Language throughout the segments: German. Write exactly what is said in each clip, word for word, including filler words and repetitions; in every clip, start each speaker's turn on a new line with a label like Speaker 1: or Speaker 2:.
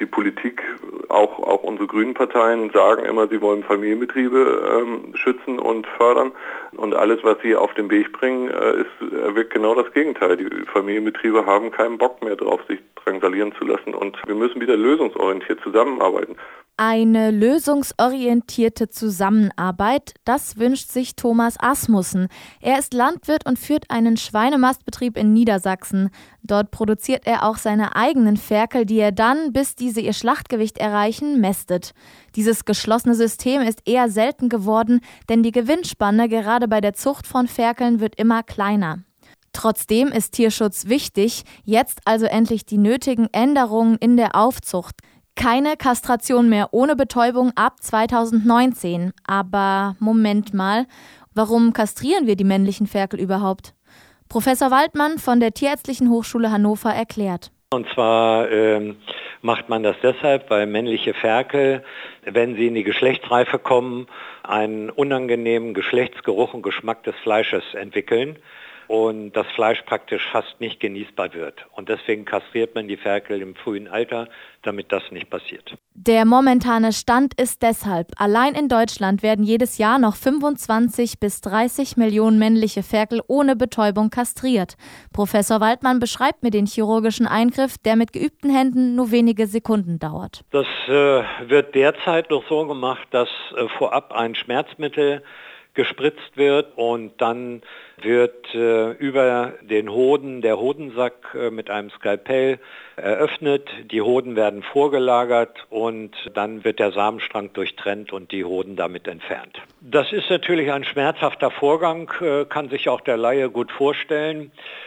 Speaker 1: die Politik, auch, auch unsere grünen Parteien sagen immer, sie wollen Familienbetriebe ähm, schützen und fördern. Und alles, was sie auf den Weg bringen, äh, ist, wirkt genau das Gegenteil. Die Familienbetriebe haben keinen Bock mehr drauf, sich drangsalieren zu lassen. Und wir müssen wieder lösungsorientiert zusammenarbeiten.
Speaker 2: Eine lösungsorientierte Zusammenarbeit, das wünscht sich Thomas Asmussen. Er ist Landwirt und führt einen Schweinemastbetrieb in Niedersachsen. Dort produziert er auch seine eigenen Ferkel, die er dann, bis diese ihr Schlachtgewicht erreichen, mästet. Dieses geschlossene System ist eher selten geworden, denn die Gewinnspanne gerade bei der Zucht von Ferkeln wird immer kleiner. Trotzdem ist Tierschutz wichtig, jetzt also endlich die nötigen Änderungen in der Aufzucht. Keine Kastration mehr ohne Betäubung ab zweitausendneunzehn. Aber Moment mal, warum kastrieren wir die männlichen Ferkel überhaupt? Professor Waldmann von der Tierärztlichen Hochschule Hannover erklärt.
Speaker 3: Und zwar ähm, macht man das deshalb, weil männliche Ferkel, wenn sie in die Geschlechtsreife kommen, einen unangenehmen Geschlechtsgeruch und Geschmack des Fleisches entwickeln und das Fleisch praktisch fast nicht genießbar wird. Und deswegen kastriert man die Ferkel im frühen Alter, damit das nicht passiert.
Speaker 2: Der momentane Stand ist deshalb: Allein in Deutschland werden jedes Jahr noch fünfundzwanzig bis dreißig Millionen männliche Ferkel ohne Betäubung kastriert. Professor Waldmann beschreibt mir den chirurgischen Eingriff, der mit geübten Händen nur wenige Sekunden dauert.
Speaker 3: Das äh, wird derzeit noch so gemacht, dass äh, vorab ein Schmerzmittel gespritzt wird und dann wird äh, über den Hoden der Hodensack äh, mit einem Skalpell eröffnet. Die Hoden werden vorgelagert und dann wird der Samenstrang durchtrennt und die Hoden damit entfernt. Das ist natürlich ein schmerzhafter Vorgang, äh, kann sich auch der Laie gut vorstellen.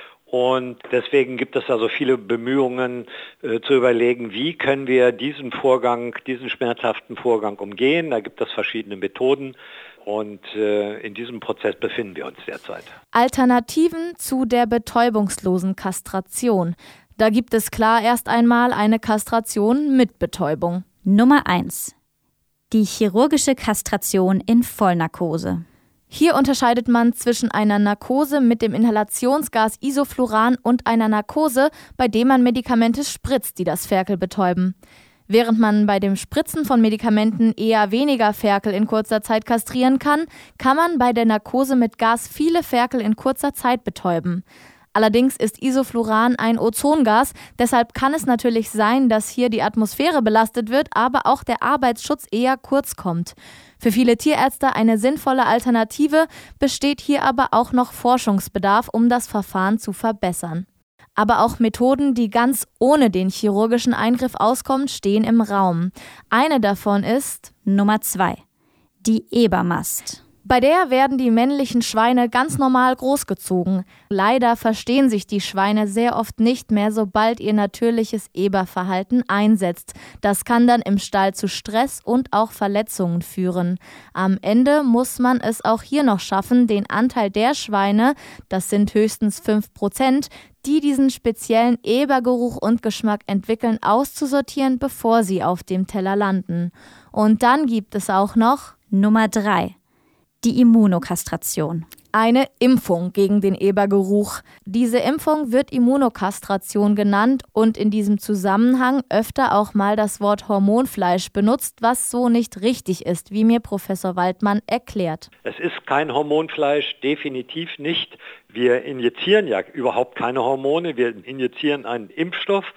Speaker 3: Und deswegen gibt es also viele Bemühungen äh, zu überlegen, wie können wir diesen Vorgang, diesen schmerzhaften Vorgang umgehen. Da gibt es verschiedene Methoden. Und äh, in diesem Prozess befinden wir uns derzeit.
Speaker 2: Alternativen zu der betäubungslosen Kastration. Da gibt es klar erst einmal eine Kastration mit Betäubung.
Speaker 4: Nummer eins. Die chirurgische Kastration in Vollnarkose.
Speaker 2: Hier unterscheidet man zwischen einer Narkose mit dem Inhalationsgas Isofluran und einer Narkose, bei der man Medikamente spritzt, die das Ferkel betäuben. Während man bei dem Spritzen von Medikamenten eher weniger Ferkel in kurzer Zeit kastrieren kann, kann man bei der Narkose mit Gas viele Ferkel in kurzer Zeit betäuben. Allerdings ist Isofluran ein Ozongas, deshalb kann es natürlich sein, dass hier die Atmosphäre belastet wird, aber auch der Arbeitsschutz eher kurz kommt. Für viele Tierärzte eine sinnvolle Alternative, besteht hier aber auch noch Forschungsbedarf, um das Verfahren zu verbessern. Aber auch Methoden, die ganz ohne den chirurgischen Eingriff auskommen, stehen im Raum. Eine davon ist
Speaker 4: Nummer zwei. Die Ebermast.
Speaker 2: Bei der werden die männlichen Schweine ganz normal großgezogen. Leider verstehen sich die Schweine sehr oft nicht mehr, sobald ihr natürliches Eberverhalten einsetzt. Das kann dann im Stall zu Stress und auch Verletzungen führen. Am Ende muss man es auch hier noch schaffen, den Anteil der Schweine, das sind höchstens fünf Prozent, die diesen speziellen Ebergeruch und Geschmack entwickeln, auszusortieren, bevor sie auf dem Teller landen. Und dann gibt es auch noch
Speaker 4: Nummer drei. Die Immunokastration.
Speaker 2: Eine Impfung gegen den Ebergeruch. Diese Impfung wird Immunokastration genannt und in diesem Zusammenhang öfter auch mal das Wort Hormonfleisch benutzt, was so nicht richtig ist, wie mir Professor Waldmann erklärt.
Speaker 3: Es ist kein Hormonfleisch, definitiv nicht. Wir injizieren ja überhaupt keine Hormone, wir injizieren einen Impfstoff,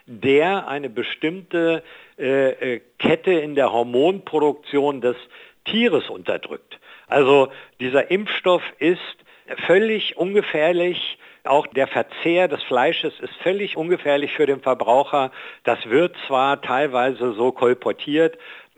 Speaker 3: der eine bestimmte äh, Kette in der Hormonproduktion des Tieres unterdrückt. Also dieser Impfstoff ist völlig ungefährlich. Auch der Verzehr des Fleisches ist völlig ungefährlich für den Verbraucher. Das wird zwar teilweise so kolportiert,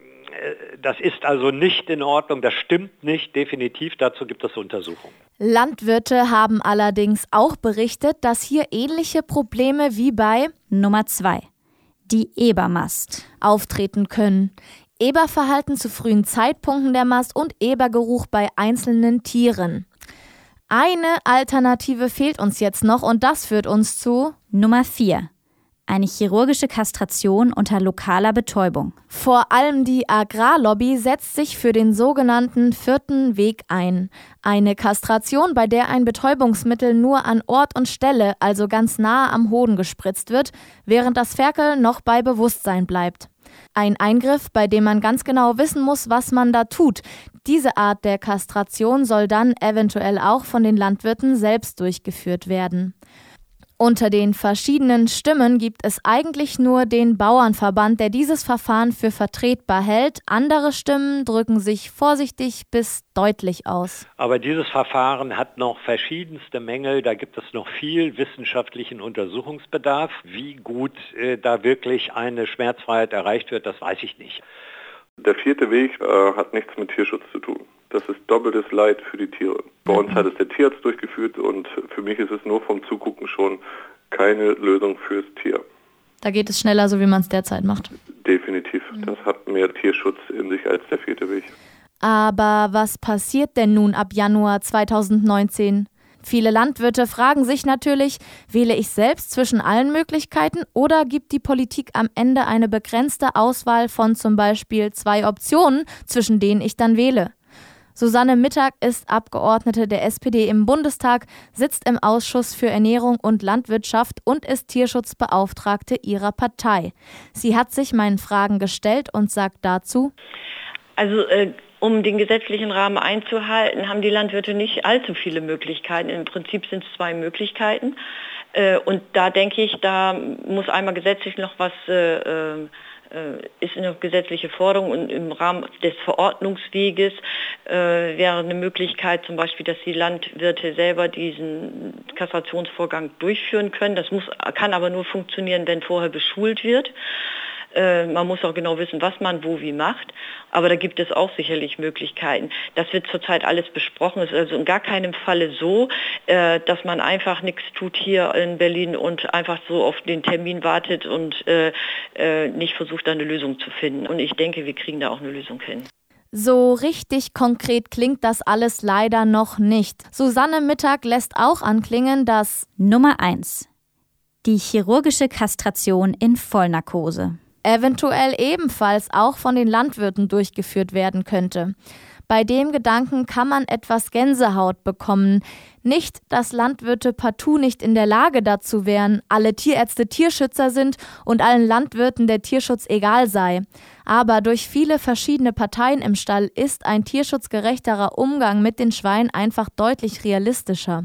Speaker 3: das ist also nicht in Ordnung, das stimmt nicht, definitiv, dazu gibt es Untersuchungen.
Speaker 2: Landwirte haben allerdings auch berichtet, dass hier ähnliche Probleme wie bei
Speaker 4: Nummer zwei, die Ebermast,
Speaker 2: auftreten können. Eberverhalten zu frühen Zeitpunkten der Mast und Ebergeruch bei einzelnen Tieren. Eine Alternative fehlt uns jetzt noch und das führt uns zu
Speaker 4: Nummer vier, Eine chirurgische Kastration unter lokaler Betäubung.
Speaker 2: Vor allem die Agrarlobby setzt sich für den sogenannten vierten Weg ein. Eine Kastration, bei der ein Betäubungsmittel nur an Ort und Stelle, also ganz nahe am Hoden gespritzt wird, während das Ferkel noch bei Bewusstsein bleibt. Ein Eingriff, bei dem man ganz genau wissen muss, was man da tut. Diese Art der Kastration soll dann eventuell auch von den Landwirten selbst durchgeführt werden. Unter den verschiedenen Stimmen gibt es eigentlich nur den Bauernverband, der dieses Verfahren für vertretbar hält. Andere Stimmen drücken sich vorsichtig bis deutlich aus.
Speaker 3: Aber dieses Verfahren hat noch verschiedenste Mängel. Da gibt es noch viel wissenschaftlichen Untersuchungsbedarf. Wie gut äh, da wirklich eine Schmerzfreiheit erreicht wird, das weiß ich nicht.
Speaker 1: Der vierte Weg äh, hat nichts mit Tierschutz zu tun. Das ist doppeltes Leid für die Tiere. Bei uns hat es der Tierarzt durchgeführt und für mich ist es nur vom Zugucken schon keine Lösung fürs Tier.
Speaker 2: Da geht es schneller, so wie man es derzeit macht.
Speaker 1: Definitiv. Das hat mehr Tierschutz in sich als der vierte Weg.
Speaker 2: Aber was passiert denn nun ab Januar zweitausendneunzehn? Viele Landwirte fragen sich natürlich, wähle ich selbst zwischen allen Möglichkeiten oder gibt die Politik am Ende eine begrenzte Auswahl von zum Beispiel zwei Optionen, zwischen denen ich dann wähle? Susanne Mittag ist Abgeordnete der S P D im Bundestag, sitzt im Ausschuss für Ernährung und Landwirtschaft und ist Tierschutzbeauftragte ihrer Partei. Sie hat sich meinen Fragen gestellt und sagt dazu:
Speaker 5: Also äh, um den gesetzlichen Rahmen einzuhalten, haben die Landwirte nicht allzu viele Möglichkeiten. Im Prinzip sind es zwei Möglichkeiten. Äh, und da denke ich, da muss einmal gesetzlich noch was äh, äh, ist eine gesetzliche Forderung und im Rahmen des Verordnungsweges äh, wäre eine Möglichkeit zum Beispiel, dass die Landwirte selber diesen Kastrationsvorgang durchführen können. Das muss, kann aber nur funktionieren, wenn vorher beschult wird. Äh, man muss auch genau wissen, was man wo wie macht. Aber da gibt es auch sicherlich Möglichkeiten. Das wird zurzeit alles besprochen. Es ist also in gar keinem Falle so, äh, dass man einfach nichts tut hier in Berlin und einfach so auf den Termin wartet und äh, äh, nicht versucht, da eine Lösung zu finden. Und ich denke, wir kriegen da auch eine Lösung hin.
Speaker 2: So richtig konkret klingt das alles leider noch nicht. Susanne Mittag lässt auch anklingen, dass
Speaker 4: Nummer eins. Die chirurgische Kastration in Vollnarkose
Speaker 2: eventuell ebenfalls auch von den Landwirten durchgeführt werden könnte. Bei dem Gedanken kann man etwas Gänsehaut bekommen. Nicht, dass Landwirte partout nicht in der Lage dazu wären, alle Tierärzte Tierschützer sind und allen Landwirten der Tierschutz egal sei. Aber durch viele verschiedene Parteien im Stall ist ein tierschutzgerechterer Umgang mit den Schweinen einfach deutlich realistischer.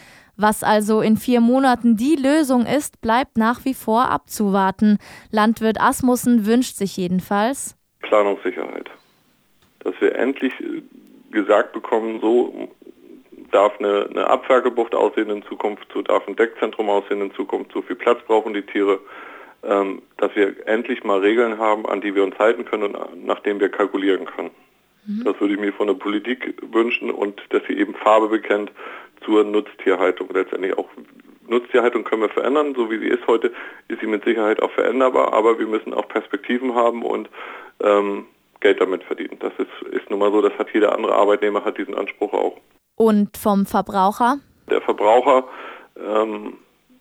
Speaker 2: Was also in vier Monaten die Lösung ist, bleibt nach wie vor abzuwarten. Landwirt Asmussen wünscht sich jedenfalls
Speaker 1: Planungssicherheit. Dass wir endlich gesagt bekommen, so darf eine, eine Abferkelbucht aussehen in Zukunft, so darf ein Deckzentrum aussehen in Zukunft, so viel Platz brauchen die Tiere, ähm, dass wir endlich mal Regeln haben, an die wir uns halten können und nach denen wir kalkulieren können. Mhm. Das würde ich mir von der Politik wünschen und dass sie eben Farbe bekennt zur Nutztierhaltung. Letztendlich auch Nutztierhaltung können wir verändern, so wie sie ist heute, ist sie mit Sicherheit auch veränderbar, aber wir müssen auch Perspektiven haben und ähm, Geld damit verdienen. Das ist, ist nun mal so, das hat jeder andere Arbeitnehmer, hat diesen Anspruch auch.
Speaker 2: Und vom Verbraucher?
Speaker 1: Der Verbraucher, ähm,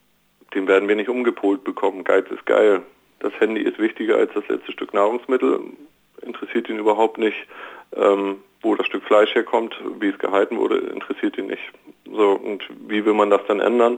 Speaker 1: den werden wir nicht umgepolt bekommen. Geiz ist geil. Das Handy ist wichtiger als das letzte Stück Nahrungsmittel. Interessiert ihn überhaupt nicht, ähm, wo das Stück Fleisch herkommt, wie es gehalten wurde, interessiert ihn nicht. So, und wie will man das dann ändern?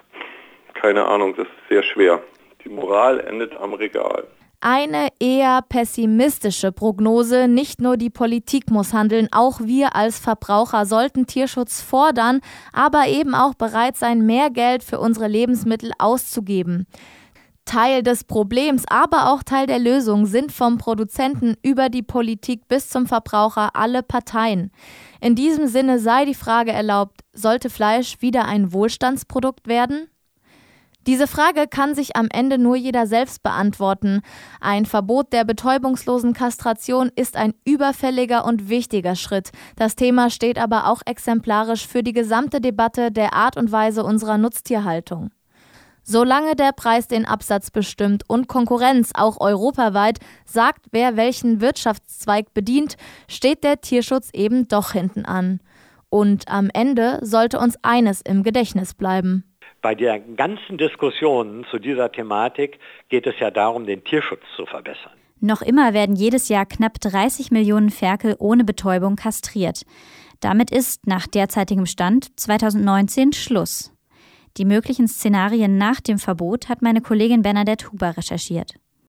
Speaker 1: Keine Ahnung, das ist sehr schwer. Die Moral endet am Regal.
Speaker 2: Eine eher pessimistische Prognose. Nicht nur die Politik muss handeln, auch wir als Verbraucher sollten Tierschutz fordern, aber eben auch bereit sein, mehr Geld für unsere Lebensmittel auszugeben. Teil des Problems, aber auch Teil der Lösung sind vom Produzenten über die Politik bis zum Verbraucher alle Parteien. In diesem Sinne sei die Frage erlaubt, sollte Fleisch wieder ein Wohlstandsprodukt werden? Diese Frage kann sich am Ende nur jeder selbst beantworten. Ein Verbot der betäubungslosen Kastration ist ein überfälliger und wichtiger Schritt. Das Thema steht aber auch exemplarisch für die gesamte Debatte der Art und Weise unserer Nutztierhaltung. Solange der Preis den Absatz bestimmt und Konkurrenz auch europaweit sagt, wer welchen Wirtschaftszweig bedient, steht der Tierschutz eben doch hinten an. Und am Ende sollte uns eines im Gedächtnis bleiben.
Speaker 3: Bei der ganzen Diskussion zu dieser Thematik geht es ja darum, den Tierschutz zu verbessern.
Speaker 4: Noch immer werden jedes Jahr knapp dreißig Millionen Ferkel ohne Betäubung kastriert. Damit ist nach derzeitigem Stand zweitausendneunzehn Schluss. Die möglichen Szenarien nach dem Verbot hat meine Kollegin Bernadette Huber recherchiert.